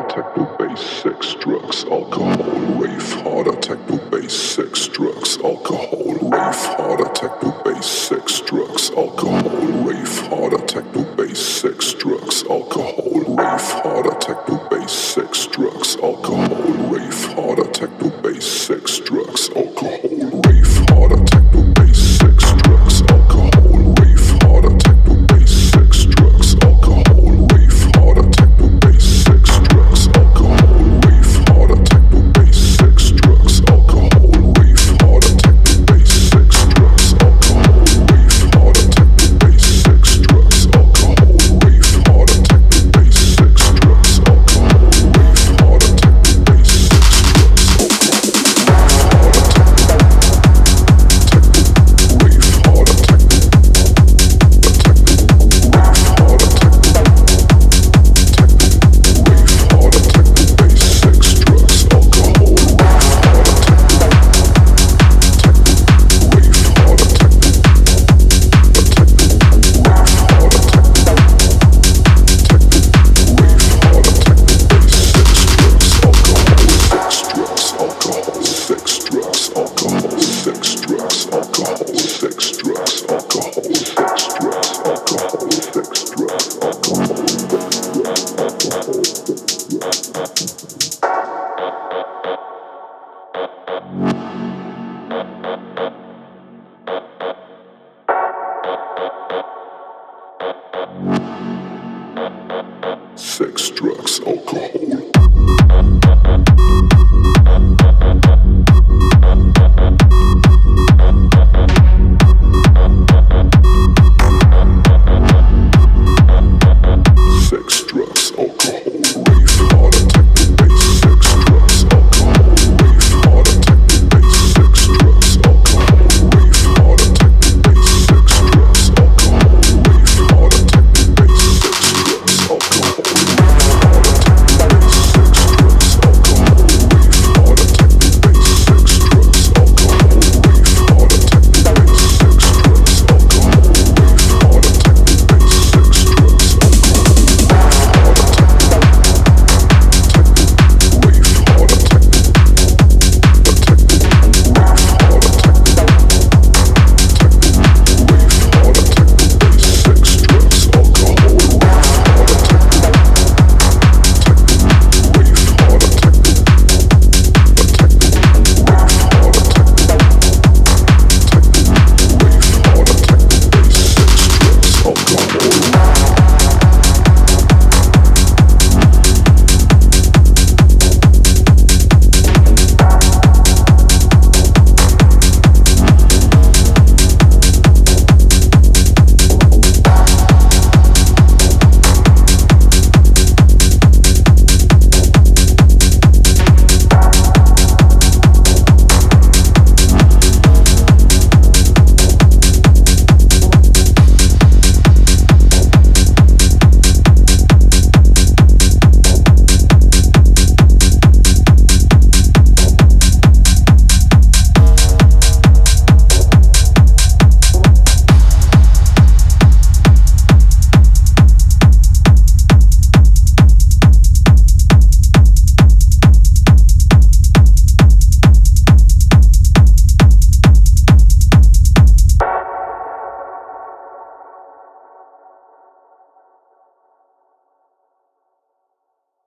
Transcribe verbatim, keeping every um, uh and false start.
techno bass, sex, drugs, alcohol, rave harder, techno bass, sex, drugs, alcohol, rave harder, techno bass, sex, drugs, alcohol, rave harder, techno bass, sex, drugs, alcohol, rave harder, techno bass, sex, drugs, alcohol, rave harder, techno bass, sex, drugs, alcohol, rave harder, techno bass, sex, drugs, alcohol, rave harder, techno bass, sex, drugs, alcohol, rave harder, techno bass, sex, drugs, alcohol, rave harder, techno bass, sex, drugs, alcohol, rave harder, techno bass, sex, drugs, alcohol, rave harder, techno bass, sex, drugs, alcohol, rave harder, techno bass, sex, drugs, alcohol, rave harder, techno bass, sex, drugs, sex, drugs, alcohol.